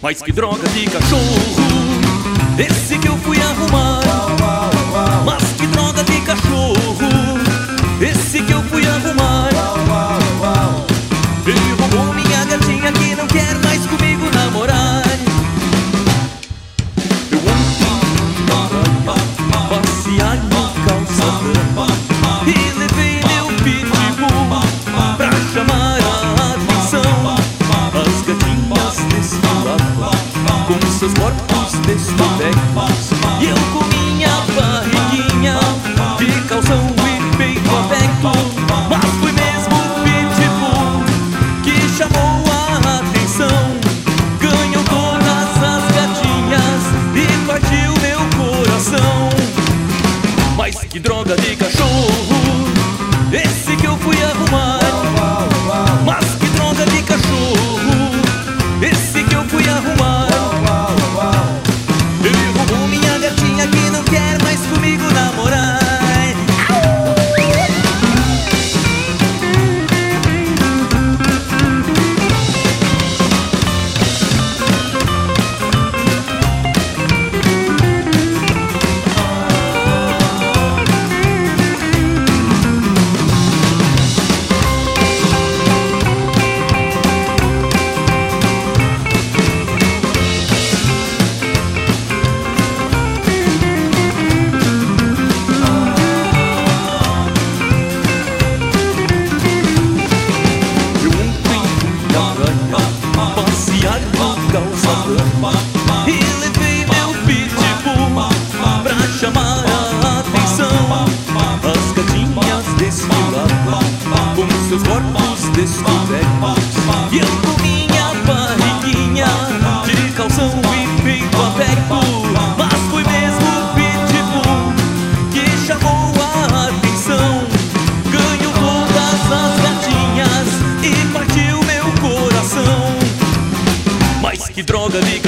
Mas que droga de cachorro esse que eu fui arrumar. Mas que droga de cachorro esse que eu fui arrumar. Ele roubou minha gatinha que não quer mais comigo namorar. Eu ontem passear no calçadão e levei meu pitbull pra chamar a atenção. As gatinhas desfilavam com seus corpos descobertos e eu com minha barriguinha de calção e peito aberto. Mas foi mesmo o pitbull que chamou a atenção. Ganhou todas as gatinhas e partiu meu coração. Mas que droga de cachorro esse que eu fui arrumar. Mas que droga de cachorro esse que eu fui arrumar. Ele roubou minha gatinha que não quer mais comigo namorar. Passear no calçadão e levei meu pitbull pra chamar a atenção. As gatinhas desfilavam com seus corpos descobertos e eu com minha barriguinha de calção e peito aberto. Mas foi mesmo o pitbull que chamou a atenção. Ganhou todas as gatinhas e partiu meu coração. Mas que droga de